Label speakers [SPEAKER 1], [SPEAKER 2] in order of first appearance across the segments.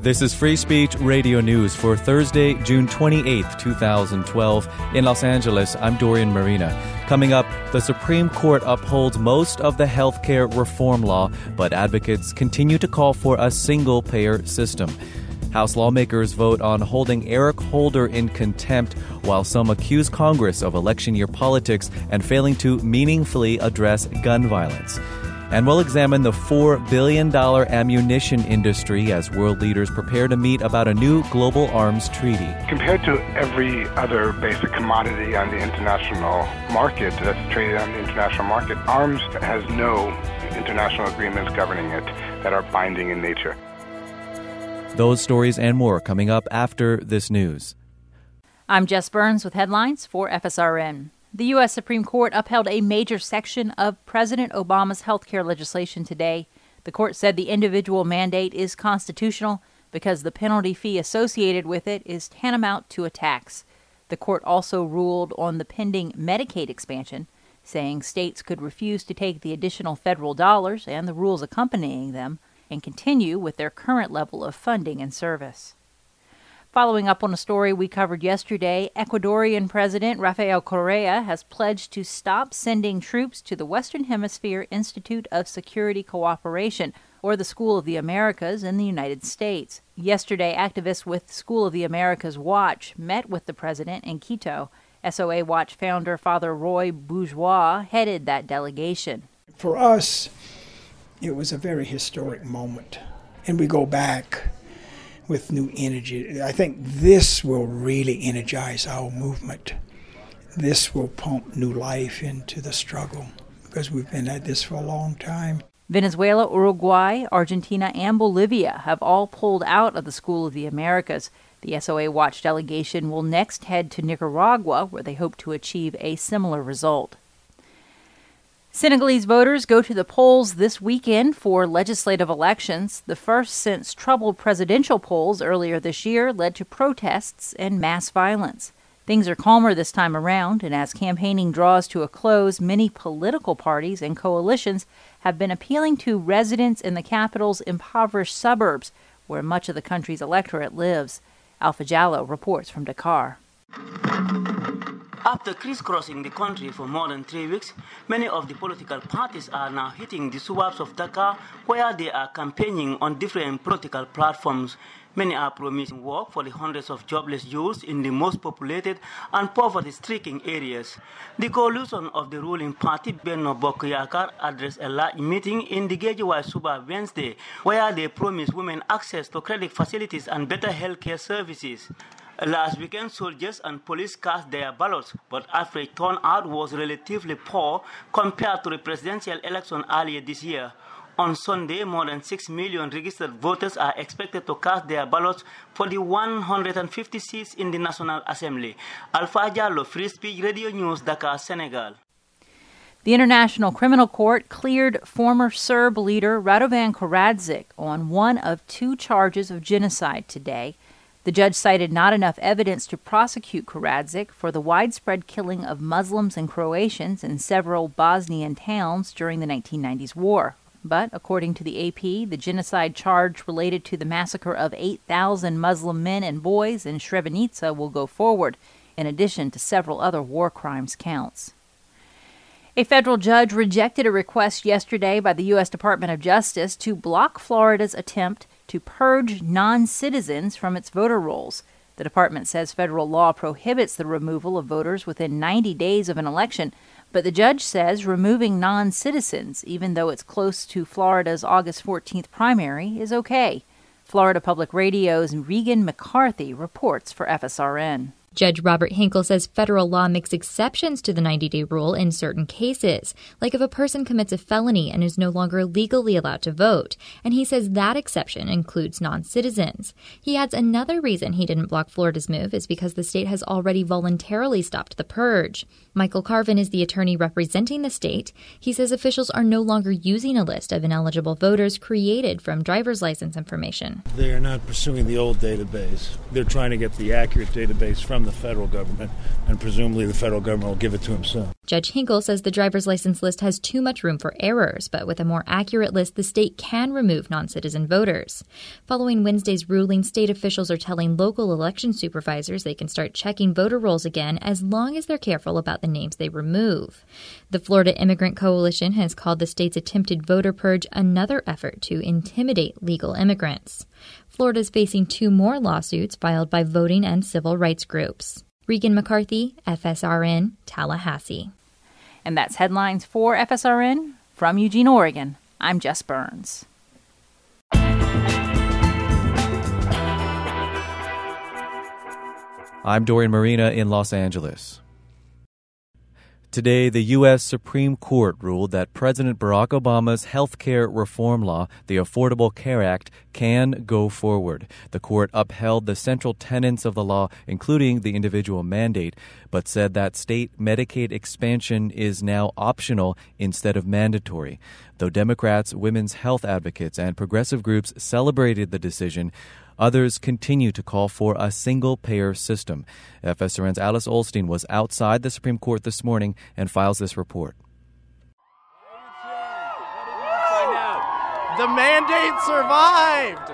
[SPEAKER 1] This is Free Speech Radio News for Thursday, June 28, 2012. In Los Angeles, I'm Dorian Marina. Coming up, the Supreme Court upholds most of the healthcare reform law, but advocates continue to call for a single-payer system. House lawmakers vote on holding Eric Holder in contempt, while some accuse Congress of election year politics and failing to meaningfully address gun violence. And we'll examine the $4 billion ammunition industry as world leaders prepare to meet about a new global arms treaty.
[SPEAKER 2] Compared to every other basic commodity on the international market that's traded on the international market, arms has no international agreements governing it that are binding in nature.
[SPEAKER 1] Those stories and more coming up after this news.
[SPEAKER 3] I'm Jess Burns with headlines for FSRN. The U.S. Supreme Court upheld a major section of President Obama's health care legislation today. The court said the individual mandate is constitutional because the penalty fee associated with it is tantamount to a tax. The court also ruled on the pending Medicaid expansion, saying states could refuse to take the additional federal dollars and the rules accompanying them and continue with their current level of funding and service. Following up on a story we covered yesterday, Ecuadorian President Rafael Correa has pledged to stop sending troops to the Western Hemisphere Institute of Security Cooperation, or the School of the Americas, in the United States. Yesterday, activists with School of the Americas Watch met with the president in Quito. SOA Watch founder Father Roy Bourgeois headed that delegation.
[SPEAKER 4] For us, it was a very historic moment, and we go back with new energy. I think this will really energize our movement. This will pump new life into the struggle because we've been at this for a long time.
[SPEAKER 3] Venezuela, Uruguay, Argentina, and Bolivia have all pulled out of the School of the Americas. The SOA Watch delegation will next head to Nicaragua, where they hope to achieve a similar result. Senegalese voters go to the polls this weekend for legislative elections. The first since troubled presidential polls earlier this year led to protests and mass violence. Things are calmer this time around, and as campaigning draws to a close, many political parties and coalitions have been appealing to residents in the capital's impoverished suburbs, where much of the country's electorate lives. Alpha Jallo reports from Dakar.
[SPEAKER 5] After crisscrossing the country for more than 3 weeks, many of the political parties are now hitting the suburbs of Dakar, where they are campaigning on different political platforms. Many are promising work for the hundreds of jobless youths in the most populated and poverty-stricken areas. The coalition of the ruling party, Benno Bokk Yakaar, addressed a large meeting in the Guédiawaye suburb Wednesday, where they promised women access to credit facilities and better healthcare services. Last weekend, soldiers and police cast their ballots, but average turnout was relatively poor compared to the presidential election earlier this year. On Sunday, more than 6 million registered voters are expected to cast their ballots for the 150 seats in the National Assembly. Alpha Jallo, Free Speech Radio News, Dakar, Senegal.
[SPEAKER 3] The International Criminal Court cleared former Serb leader Radovan Karadzic on one of 2 charges of genocide today. The judge cited not enough evidence to prosecute Karadzic for the widespread killing of Muslims and Croatians in several Bosnian towns during the 1990s war. But, according to the AP, the genocide charge related to the massacre of 8,000 Muslim men and boys in Srebrenica will go forward, in addition to several other war crimes counts. A federal judge rejected a request yesterday by the U.S. Department of Justice to block Florida's attempt to purge non-citizens from its voter rolls. The department says federal law prohibits the removal of voters within 90 days of an election, but the judge says removing non-citizens, even though it's close to Florida's August 14th primary, is okay. Florida Public Radio's Regan McCarthy reports for FSRN.
[SPEAKER 6] Judge Robert Hinkle says federal law makes exceptions to the 90-day rule in certain cases, like if a person commits a felony and is no longer legally allowed to vote, and he says that exception includes non-citizens. He adds another reason he didn't block Florida's move is because the state has already voluntarily stopped the purge. Michael Carvin is the attorney representing the state. He says officials are no longer using a list of ineligible voters created from driver's license information.
[SPEAKER 7] They are not pursuing the old database. They're trying to get the accurate database from the federal government, and presumably the federal government will give it to them soon.
[SPEAKER 6] Judge Hinkle says the driver's license list has too much room for errors, but with a more accurate list, the state can remove non-citizen voters. Following Wednesday's ruling, state officials are telling local election supervisors they can start checking voter rolls again as long as they're careful about the names they remove. The Florida Immigrant Coalition has called the state's attempted voter purge another effort to intimidate legal immigrants. Florida is facing 2 more lawsuits filed by voting and civil rights groups. Regan McCarthy, FSRN, Tallahassee.
[SPEAKER 3] And that's headlines for FSRN. From Eugene, Oregon, I'm Jess Burns.
[SPEAKER 1] I'm Dorian Marina in Los Angeles. Today, the U.S. Supreme Court ruled that President Barack Obama's health care reform law, the Affordable Care Act, can go forward. The court upheld the central tenets of the law, including the individual mandate, but said that state Medicaid expansion is now optional instead of mandatory. Though Democrats, women's health advocates, and progressive groups celebrated the decision, others continue to call for a single-payer system. FSRN's Alice Olstein was outside the Supreme Court this morning and files this report.
[SPEAKER 8] The mandate survived!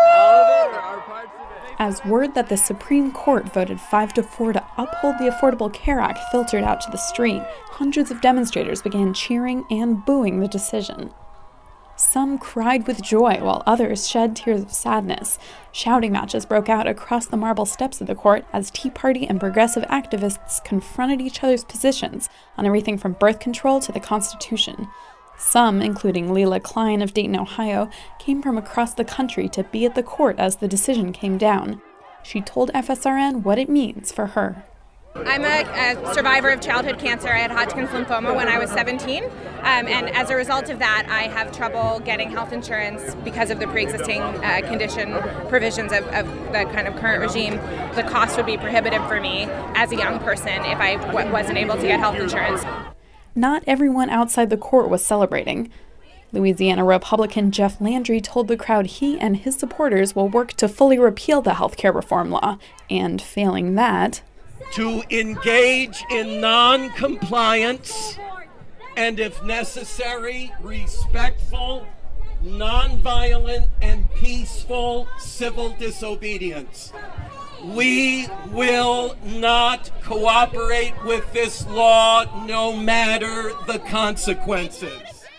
[SPEAKER 9] As word that the Supreme Court voted 5-4 to uphold the Affordable Care Act filtered out to the street, hundreds of demonstrators began cheering and booing the decision. Some cried with joy, while others shed tears of sadness. Shouting matches broke out across the marble steps of the court as Tea Party and progressive activists confronted each other's positions on everything from birth control to the Constitution. Some, including Leila Klein of Dayton, Ohio, came from across the country to be at the court as the decision came down. She told FSRN what it means for her.
[SPEAKER 10] I'm a survivor of childhood cancer. I had Hodgkin's lymphoma when I was 17, and as a result of that, I have trouble getting health insurance because of the pre-existing condition provisions of the kind of current regime. The cost would be prohibitive for me as a young person if I wasn't able to get health insurance.
[SPEAKER 9] Not everyone outside the court was celebrating. Louisiana Republican Jeff Landry told the crowd he and his supporters will work to fully repeal the health care reform law, and failing that,
[SPEAKER 8] to engage in non-compliance and, if necessary, respectful, nonviolent, and peaceful civil disobedience. We will not cooperate with this law, no matter the consequences.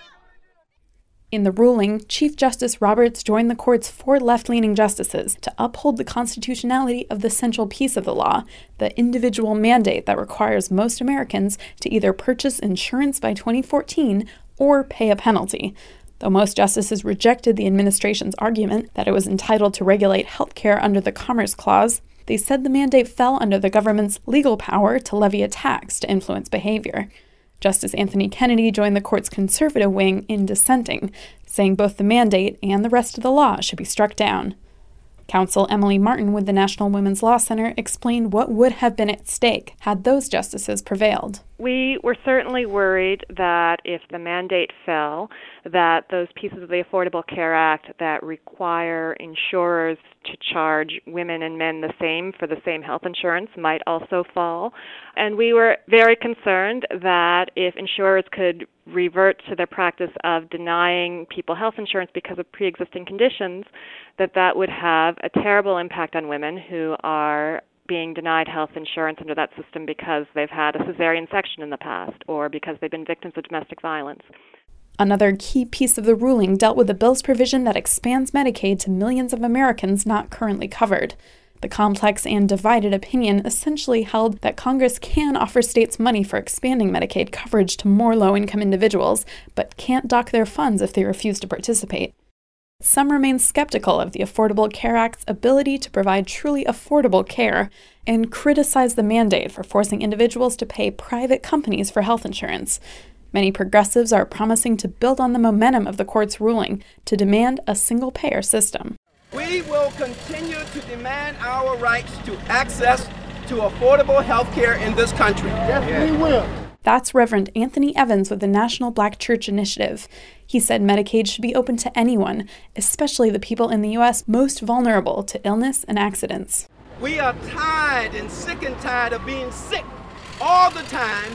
[SPEAKER 9] In the ruling, Chief Justice Roberts joined the court's 4 left-leaning justices to uphold the constitutionality of the central piece of the law, the individual mandate that requires most Americans to either purchase insurance by 2014 or pay a penalty. Though most justices rejected the administration's argument that it was entitled to regulate health care under the Commerce Clause, they said the mandate fell under the government's legal power to levy a tax to influence behavior. Justice Anthony Kennedy joined the court's conservative wing in dissenting, saying both the mandate and the rest of the law should be struck down. Counsel Emily Martin with the National Women's Law Center explained what would have been at stake had those justices prevailed.
[SPEAKER 11] We were certainly worried that if the mandate fell, that those pieces of the Affordable Care Act that require insurers to charge women and men the same for the same health insurance might also fall. And we were very concerned that if insurers could revert to their practice of denying people health insurance because of pre-existing conditions, that would have a terrible impact on women who are being denied health insurance under that system because they've had a cesarean section in the past or because they've been victims of domestic violence.
[SPEAKER 9] Another key piece of the ruling dealt with the bill's provision that expands Medicaid to millions of Americans not currently covered. The complex and divided opinion essentially held that Congress can offer states money for expanding Medicaid coverage to more low-income individuals, but can't dock their funds if they refuse to participate. Some remain skeptical of the Affordable Care Act's ability to provide truly affordable care and criticize the mandate for forcing individuals to pay private companies for health insurance. Many progressives are promising to build on the momentum of the court's ruling to demand a single-payer system.
[SPEAKER 12] We will continue to demand our rights to access to affordable health care in this country.
[SPEAKER 7] Yes, we will.
[SPEAKER 9] That's Reverend Anthony Evans with the National Black Church Initiative. He said Medicaid should be open to anyone, especially the people in the U.S. most vulnerable to illness and accidents.
[SPEAKER 12] We are tired and sick of being sick all the time,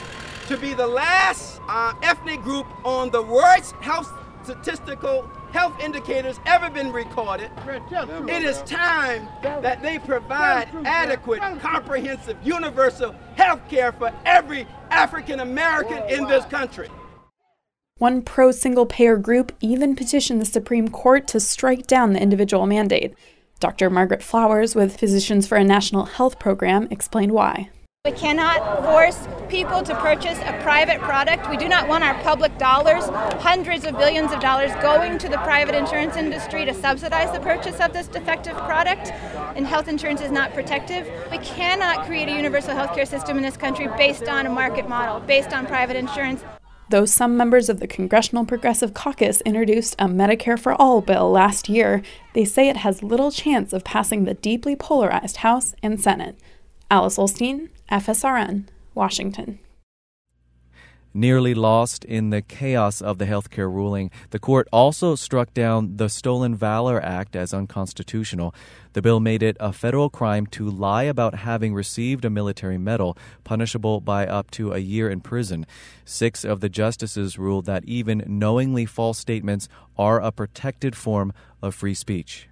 [SPEAKER 12] to be the last ethnic group on the worst statistical health indicators ever been recorded. It is time that they provide adequate, comprehensive, universal health care for every African American in this country.
[SPEAKER 9] One pro-single-payer group even petitioned the Supreme Court to strike down the individual mandate. Dr. Margaret Flowers with Physicians for a National Health Program explained why.
[SPEAKER 13] We cannot force people to purchase a private product. We do not want our public dollars, hundreds of billions of dollars, going to the private insurance industry to subsidize the purchase of this defective product. And health insurance is not protective. We cannot create a universal healthcare system in this country based on a market model, based on private insurance.
[SPEAKER 9] Though some members of the Congressional Progressive Caucus introduced a Medicare for All bill last year, they say it has little chance of passing the deeply polarized House and Senate. Alice Olstein, FSRN, Washington.
[SPEAKER 1] Nearly lost in the chaos of the healthcare ruling, the court also struck down the Stolen Valor Act as unconstitutional. The bill made it a federal crime to lie about having received a military medal, punishable by up to a year in prison. 6 of the justices ruled that even knowingly false statements are a protected form of free speech.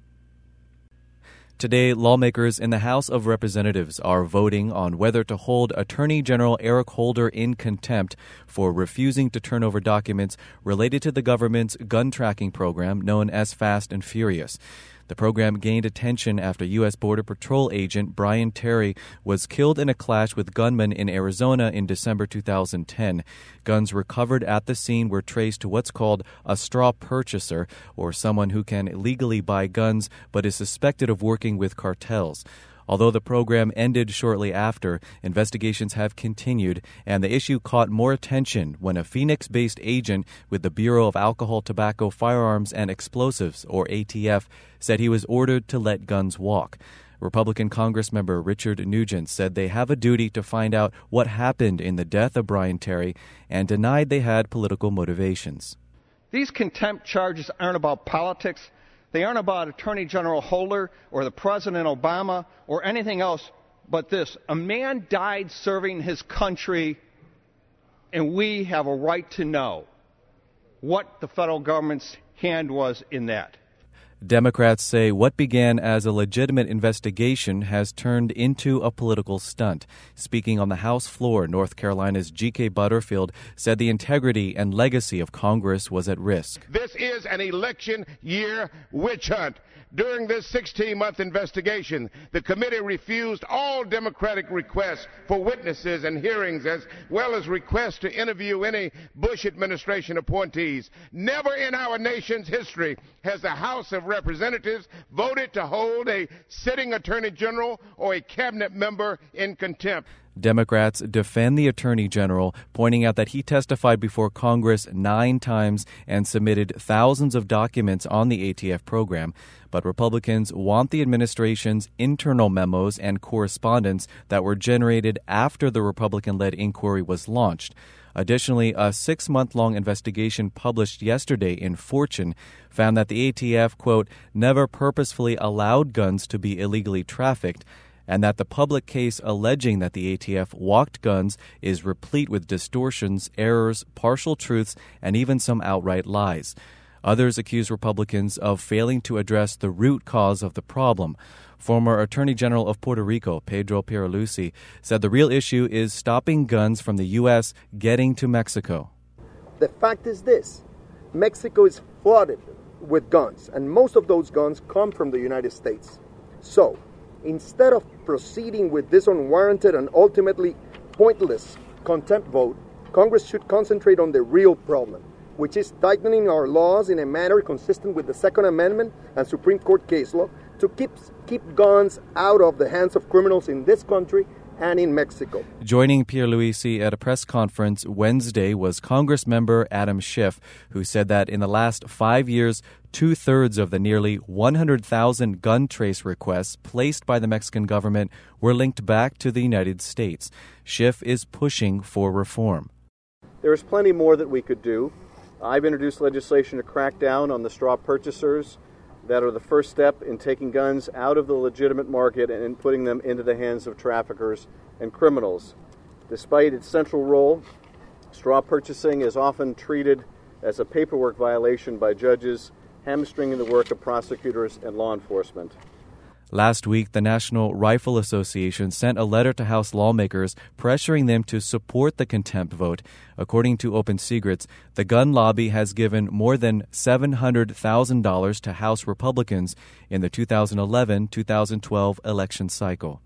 [SPEAKER 1] Today, lawmakers in the House of Representatives are voting on whether to hold Attorney General Eric Holder in contempt for refusing to turn over documents related to the government's gun tracking program known as Fast and Furious. The program gained attention after U.S. Border Patrol agent Brian Terry was killed in a clash with gunmen in Arizona in December 2010. Guns recovered at the scene were traced to what's called a straw purchaser, or someone who can legally buy guns but is suspected of working with cartels. Although the program ended shortly after, investigations have continued, and the issue caught more attention when a Phoenix-based agent with the Bureau of Alcohol, Tobacco, Firearms, and Explosives, or ATF, said he was ordered to let guns walk. Republican Congressmember Richard Nugent said they have a duty to find out what happened in the death of Brian Terry and denied they had political motivations.
[SPEAKER 14] These contempt charges aren't about politics. They aren't about Attorney General Holder or the President Obama or anything else but this. A man died serving his country, and we have a right to know what the federal government's hand was in that.
[SPEAKER 1] Democrats say what began as a legitimate investigation has turned into a political stunt. Speaking on the House floor, North Carolina's G.K. Butterfield said the integrity and legacy of Congress was at risk.
[SPEAKER 15] This is an election year witch hunt. During this 16-month investigation, the committee refused all Democratic requests for witnesses and hearings, as well as requests to interview any Bush administration appointees. Never in our nation's history has the House of Representatives voted to hold a sitting Attorney General or a cabinet member in contempt.
[SPEAKER 1] Democrats defend the Attorney General, pointing out that he testified before Congress 9 times and submitted thousands of documents on the ATF program. But Republicans want the administration's internal memos and correspondence that were generated after the Republican-led inquiry was launched. Additionally, a 6-month-long investigation published yesterday in Fortune found that the ATF, quote, never purposefully allowed guns to be illegally trafficked, and that the public case alleging that the ATF walked guns is replete with distortions, errors, partial truths, and even some outright lies. Others accuse Republicans of failing to address the root cause of the problem. Former Attorney General of Puerto Rico, Pedro Pierluisi, said the real issue is stopping guns from the U.S. getting to Mexico.
[SPEAKER 16] The fact is this: Mexico is flooded with guns, and most of those guns come from the United States. So, instead of proceeding with this unwarranted and ultimately pointless contempt vote, Congress should concentrate on the real problem, which is tightening our laws in a manner consistent with the Second Amendment and Supreme Court case law to keep guns out of the hands of criminals in this country and in Mexico.
[SPEAKER 1] Joining Pierluisi at a press conference Wednesday was Congressmember Adam Schiff, who said that in the last 5 years, 2/3 of the nearly 100,000 gun trace requests placed by the Mexican government were linked back to the United States. Schiff is pushing for reform.
[SPEAKER 17] There is plenty more that we could do. I've introduced legislation to crack down on the straw purchasers that are the first step in taking guns out of the legitimate market and putting them into the hands of traffickers and criminals. Despite its central role, straw purchasing is often treated as a paperwork violation by judges, hamstringing the work of prosecutors and law enforcement.
[SPEAKER 1] Last week, the National Rifle Association sent a letter to House lawmakers pressuring them to support the contempt vote. According to Open Secrets, the gun lobby has given more than $700,000 to House Republicans in the 2011-2012 election cycle.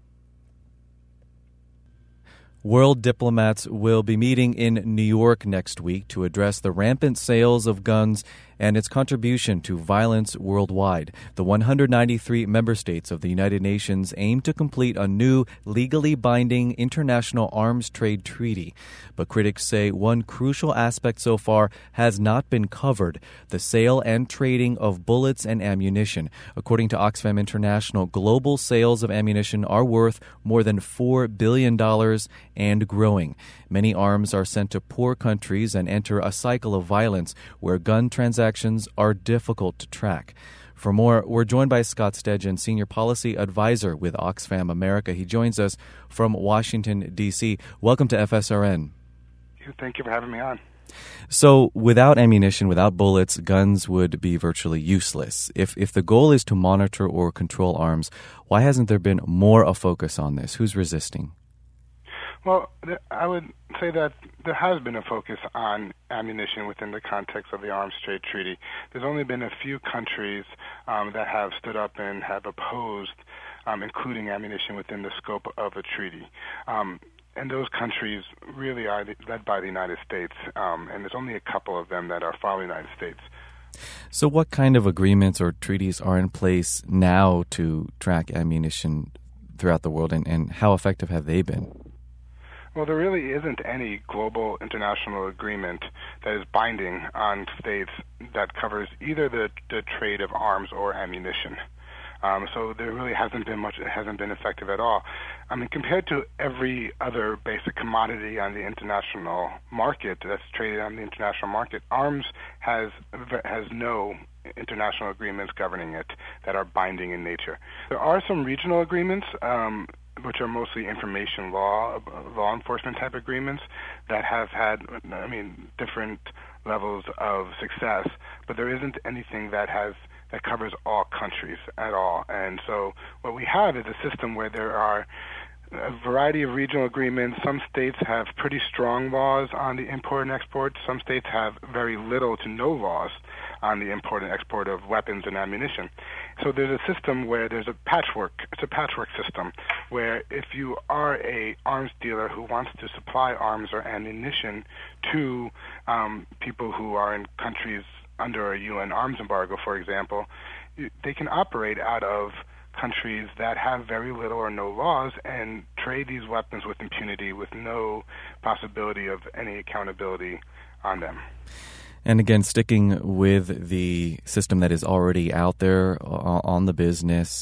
[SPEAKER 1] World diplomats will be meeting in New York next week to address the rampant sales of guns and its contribution to violence worldwide. The 193 member states of the United Nations aim to complete a new, legally binding international arms trade treaty. But critics say one crucial aspect so far has not been covered: the sale and trading of bullets and ammunition. According to Oxfam International, global sales of ammunition are worth more than $4 billion and growing. Many arms are sent to poor countries and enter a cycle of violence where gun transactions are difficult to track. For more, we're joined by Scott Stedgen, Senior Policy Advisor with Oxfam America. He joins us from Washington, D.C. Welcome to FSRN.
[SPEAKER 2] Thank you for having me on.
[SPEAKER 1] So without ammunition, without bullets, guns would be virtually useless. If the goal is to monitor or control arms, why hasn't there been more a focus on this? Who's resisting?
[SPEAKER 2] Well, I would say that there has been a focus on ammunition within the context of the Arms Trade Treaty. There's only been a few countries that have stood up and have opposed including ammunition within the scope of a treaty. And those countries really are led by the United States, and there's only a couple of them that are for the United States.
[SPEAKER 1] So what kind of agreements or treaties are in place now to track ammunition throughout the world, and how effective have they been?
[SPEAKER 2] Well, there really isn't any global international agreement that is binding on states that covers either the trade of arms or ammunition. So there really hasn't been much. It hasn't been effective at all. I mean, compared to every other basic commodity on the international market that's traded on the international market, arms has no international agreements governing it that are binding in nature. There are some regional agreements, which are mostly information law enforcement type agreements that have had, different levels of success, but there isn't anything that covers all countries at all. And so what we have is a system where there are a variety of regional agreements. Some states have pretty strong laws on the import and export. Some states have very little to no laws on the import and export of weapons and ammunition. So there's a system where there's a patchwork. It's a patchwork system where if you are a arms dealer who wants to supply arms or ammunition to people who are in countries under a UN arms embargo, for example, they can operate out of countries that have very little or no laws and trade these weapons with impunity with no possibility of any accountability on them.
[SPEAKER 1] And again, sticking with the system that is already out there on the business,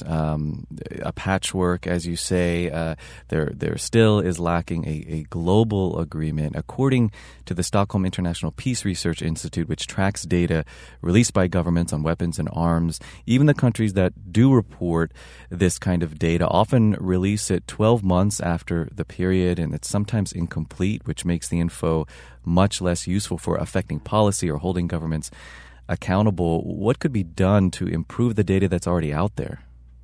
[SPEAKER 1] a patchwork, as you say, there still is lacking a global agreement. According to the Stockholm International Peace Research Institute, which tracks data released by governments on weapons and arms, even the countries that do report this kind of data often release it 12 months after the period, and it's sometimes incomplete, which makes the info much less useful for affecting policy or holding governments accountable. What could be done to improve the data that's already out there?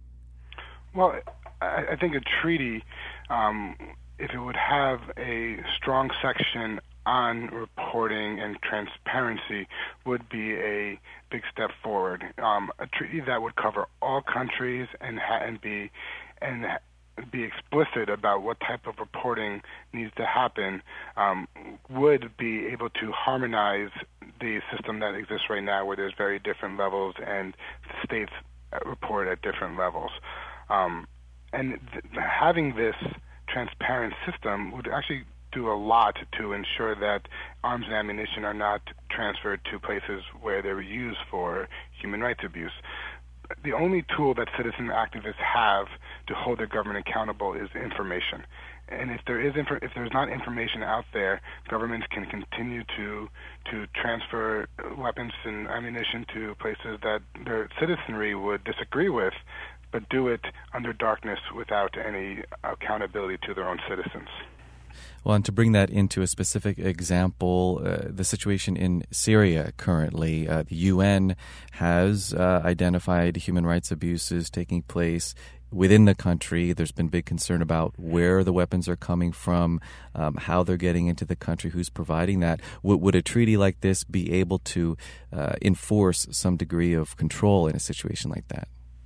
[SPEAKER 2] Well, I think a treaty, if it would have a strong section on reporting and transparency, would be a big step forward. A treaty that would cover all countries and be explicit about what type of reporting needs to happen would be able to harmonize the system that exists right now, where there's very different levels and the states report at different levels. Having this transparent system would actually do a lot to ensure that arms and ammunition are not transferred to places where they're used for human rights abuse. The only tool that citizen activists have to hold their government accountable is information. And if there's not information out there, governments can continue to transfer weapons and ammunition to places that their citizenry would disagree with, but do it under darkness without any accountability to their own citizens.
[SPEAKER 1] Well, and to bring that into a specific example, the situation in Syria currently, the UN has identified human rights abuses taking place within the country. There's been big concern about where the weapons are coming from, how they're getting into the country, who's providing that. Would a treaty like this be able to enforce some degree of control in a situation like that?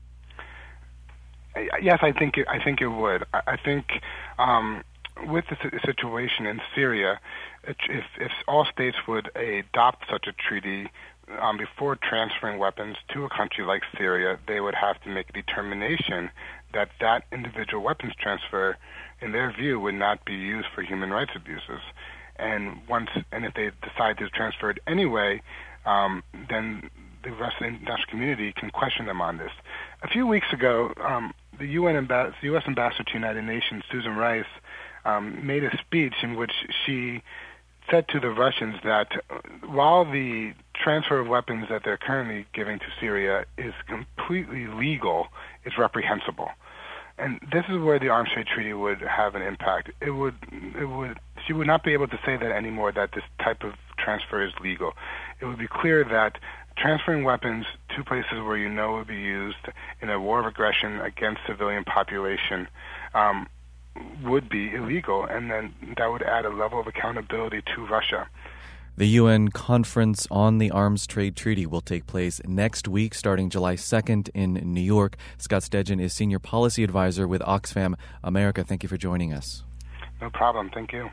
[SPEAKER 2] Yes, I think it would. I think with the situation in Syria, if all states would adopt such a treaty before transferring weapons to a country like Syria, they would have to make a determination that that individual weapons transfer, in their view, would not be used for human rights abuses. And if they decide to transfer it anyway, then the rest of the international community can question them on this. A few weeks ago, the U.S. Ambassador to the United Nations, Susan Rice, made a speech in which she said to the Russians that while the transfer of weapons that they're currently giving to Syria is completely legal, it's reprehensible. And this is where the Arms Trade Treaty would have an impact. She would not be able to say that anymore, that this type of transfer is legal. It would be clear that transferring weapons to places where you know would be used in a war of aggression against civilian population would be illegal, and then that would add a level of accountability to Russia.
[SPEAKER 1] The UN Conference on the Arms Trade Treaty will take place next week, starting July 2nd in New York. Scott Stedgen is Senior Policy Advisor with Oxfam America. Thank you for joining us.
[SPEAKER 2] No problem. Thank you.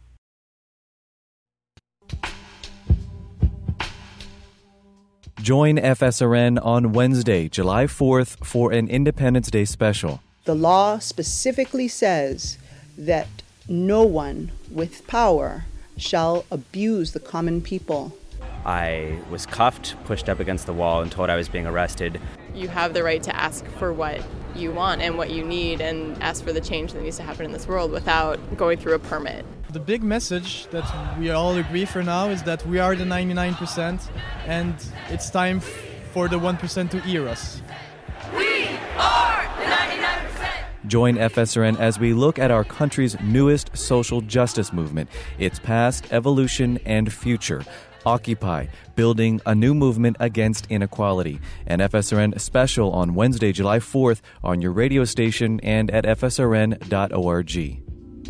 [SPEAKER 1] Join FSRN on Wednesday, July 4th, for an Independence Day special.
[SPEAKER 18] The law specifically says that no one with power shall abuse the common people.
[SPEAKER 19] I was cuffed, pushed up against the wall, and told I was being arrested.
[SPEAKER 20] You have the right to ask for what you want and what you need and ask for the change that needs to happen in this world without going through a permit.
[SPEAKER 21] The big message that we all agree for now is that we are the 99% and it's time for the 1% to hear us.
[SPEAKER 22] We are the 99%!
[SPEAKER 1] Join FSRN as we look at our country's newest social justice movement, its past, evolution, and future. Occupy, building a new movement against inequality. An FSRN special on Wednesday, July 4th on your radio station and at fsrn.org.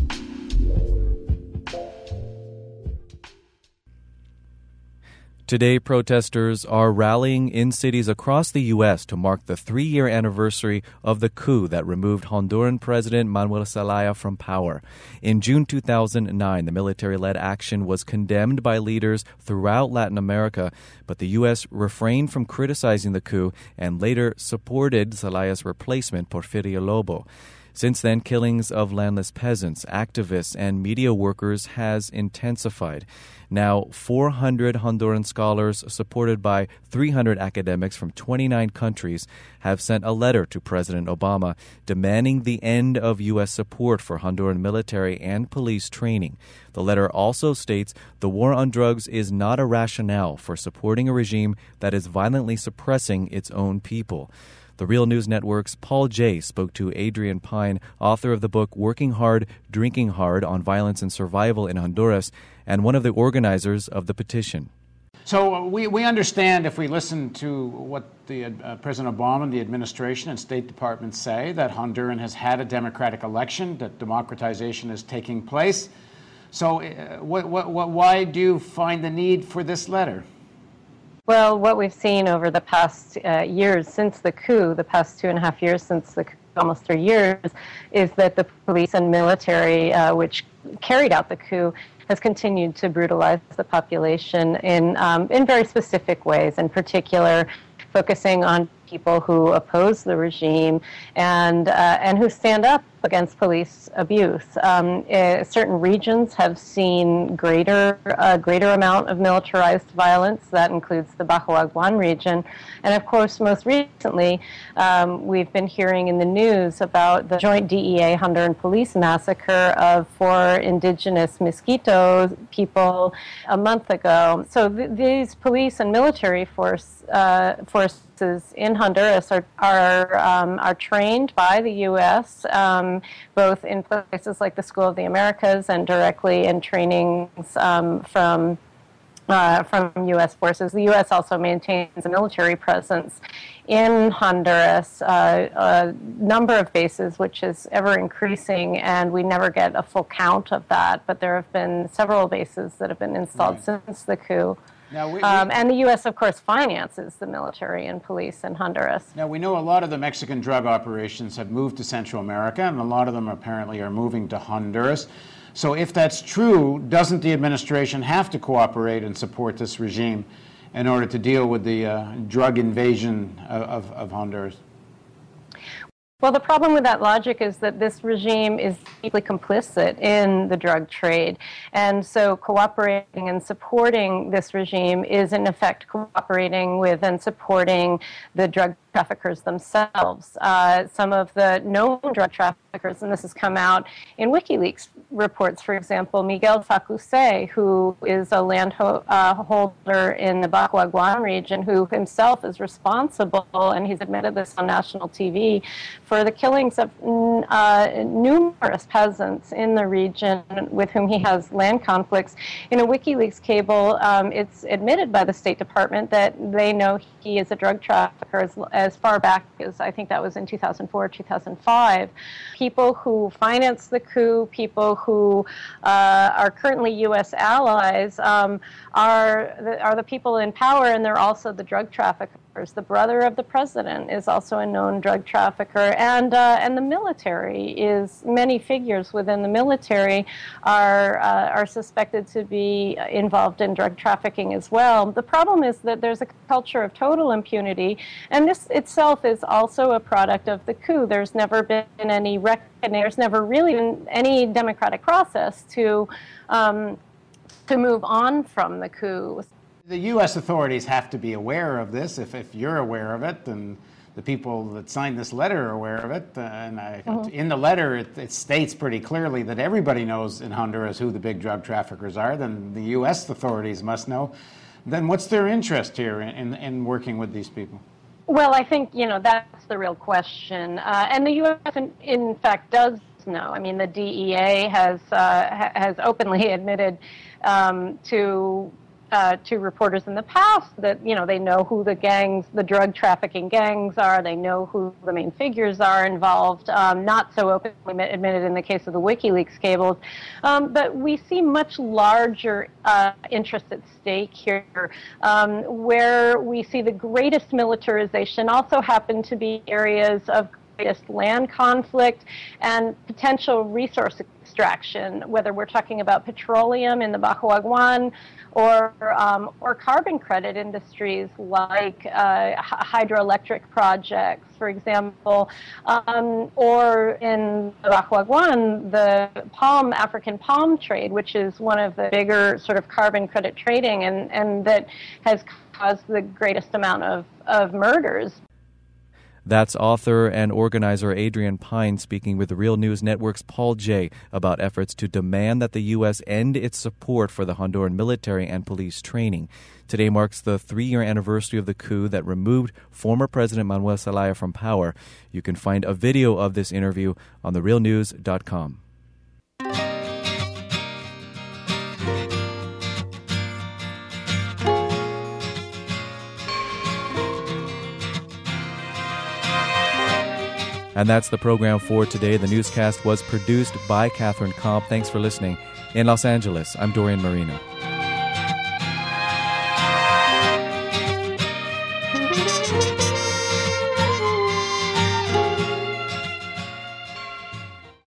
[SPEAKER 1] Today, protesters are rallying in cities across the U.S. to mark the 3-year anniversary of the coup that removed Honduran President Manuel Zelaya from power. In June 2009, the military-led action was condemned by leaders throughout Latin America, but the U.S. refrained from criticizing the coup and later supported Zelaya's replacement, Porfirio Lobo. Since then, killings of landless peasants, activists, and media workers has intensified. Now, 400 Honduran scholars, supported by 300 academics from 29 countries, have sent a letter to President Obama demanding the end of U.S. support for Honduran military and police training. The letter also states the war on drugs is not a rationale for supporting a regime that is violently suppressing its own people. The Real News Network's Paul Jay spoke to Adrian Pine, author of the book Working Hard, Drinking Hard on Violence and Survival in Honduras, and one of the organizers of the petition.
[SPEAKER 23] So we understand, if we listen to what the President Obama and the administration and State Department say, that Honduran has had a democratic election, that democratization is taking place. So why do you find the need for this letter?
[SPEAKER 24] Well, what we've seen over the past years since the coup, the past 2.5 years since the coup, almost 3 years, is that the police and military, which carried out the coup, has continued to brutalize the population in very specific ways, in particular focusing on people who oppose the regime and who stand up against police abuse. Certain regions have seen greater amount of militarized violence. That includes the Bajo Aguan region. And of course, most recently, we've been hearing in the news about the joint DEA Honduran police massacre of 4 indigenous Miskito people a month ago. So these police and military forces in Honduras are trained by the U.S. both in places like the School of the Americas and directly in trainings from U.S. forces. The U.S. also maintains a military presence in Honduras, a number of bases, which is ever increasing, and we never get a full count of that, but there have been several bases that have been installed since the coup.
[SPEAKER 23] Now
[SPEAKER 24] and the U.S., of course, finances the military and police in Honduras.
[SPEAKER 23] Now, we know a lot of the Mexican drug operations have moved to Central America, and a lot of them apparently are moving to Honduras. So if that's true, doesn't the administration have to cooperate and support this regime in order to deal with the drug invasion of Honduras?
[SPEAKER 24] Well, the problem with that logic is that this regime is deeply complicit in the drug trade. And so cooperating and supporting this regime is, in effect, cooperating with and supporting the drug traffickers themselves. Some of the known drug traffickers, and this has come out in WikiLeaks reports, for example, Miguel Facuse, who is a landholder in the Bacuaguan region, who himself is responsible, and he's admitted this on national TV, for the killings of numerous peasants in the region with whom he has land conflicts. In a WikiLeaks cable, it's admitted by the State Department that they know he is a drug trafficker as far back as, I think that was in 2004, 2005. People who financed the coup, people who are currently U.S. allies, are the people in power, and they're also the drug traffickers. The brother of the president is also a known drug trafficker, and the military is, many figures within the military are suspected to be involved in drug trafficking as well. The problem is that there's a culture of total impunity, and this itself is also a product of the coup. There's never been any reckoning. There's never really been any democratic process to move on from the coup.
[SPEAKER 23] The U.S. authorities have to be aware of this. If you're aware of it, and the people that signed this letter are aware of it, in the letter it states pretty clearly that everybody knows in Honduras who the big drug traffickers are, then the U.S. authorities must know. Then what's their interest here in working with these people?
[SPEAKER 24] Well, I think, that's the real question. And the U.S., in fact, does know. I mean, the DEA has openly admitted to reporters in the past that, they know who the drug trafficking gangs are, they know who the main figures are involved, not so openly admitted in the case of the WikiLeaks cables, but we see much larger interests at stake here, where we see the greatest militarization also happen to be areas of greatest land conflict and potential resource extraction, whether we're talking about petroleum in the Bacuaguan or carbon credit industries like hydroelectric projects, for example, or in the Bacuaguan, the African palm trade, which is one of the bigger sort of carbon credit trading and that has caused the greatest amount of murders.
[SPEAKER 1] That's author and organizer Adrienne Pine speaking with the Real News Network's Paul Jay about efforts to demand that the U.S. end its support for the Honduran military and police training. Today marks the 3-year anniversary of the coup that removed former President Manuel Zelaya from power. You can find a video of this interview on therealnews.com. And that's the program for today. The newscast was produced by Catherine Komp. Thanks for listening. In Los Angeles, I'm Dorian Marino.